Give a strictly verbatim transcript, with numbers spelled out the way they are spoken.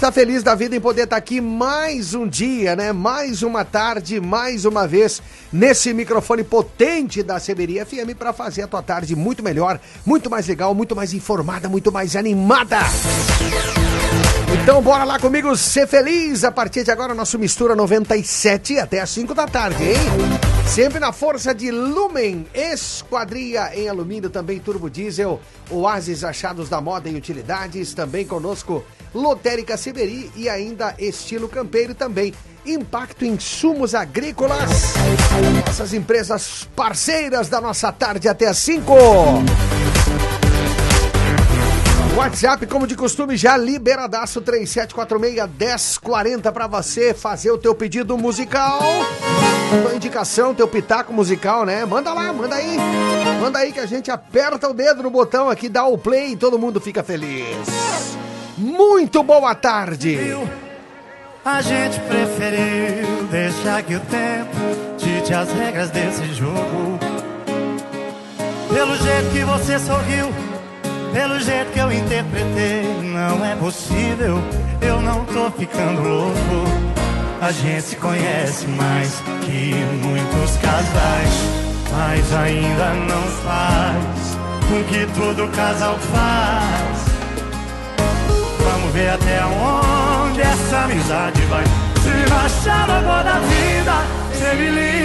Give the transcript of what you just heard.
Tá feliz da vida em poder estar aqui mais um dia, né? Mais uma tarde, mais uma vez, nesse microfone potente da Seberia F M para fazer a tua tarde muito melhor, muito mais legal, muito mais informada, muito mais animada. Então bora lá comigo ser feliz. A partir de agora, nosso Mistura noventa e sete até às cinco da tarde, hein? Sempre na força de Lumen, Esquadria em alumínio, também turbo diesel, Oásis Achados da Moda e Utilidades, também conosco Lotérica Seberi e ainda Estilo Campeiro também. Impacto Insumos Agrícolas, essas empresas parceiras da nossa tarde até às cinco. WhatsApp, como de costume, já liberadaço, três sete quatro seis, um zero quatro zero para você fazer o teu pedido musical, tua indicação, teu pitaco musical, né? Manda lá, manda aí, manda aí que a gente aperta o dedo no botão aqui, dá o play e todo mundo fica feliz. Muito boa tarde. A gente preferiu deixar que o tempo dite as regras desse jogo. Pelo jeito que você sorriu, pelo jeito que eu interpretei, não é possível, eu não tô ficando louco. A gente se conhece mais que muitos casais, mas ainda não faz com que todo casal faz. Vamos ver até onde essa amizade vai. Se achar a boa da vida, você me liga.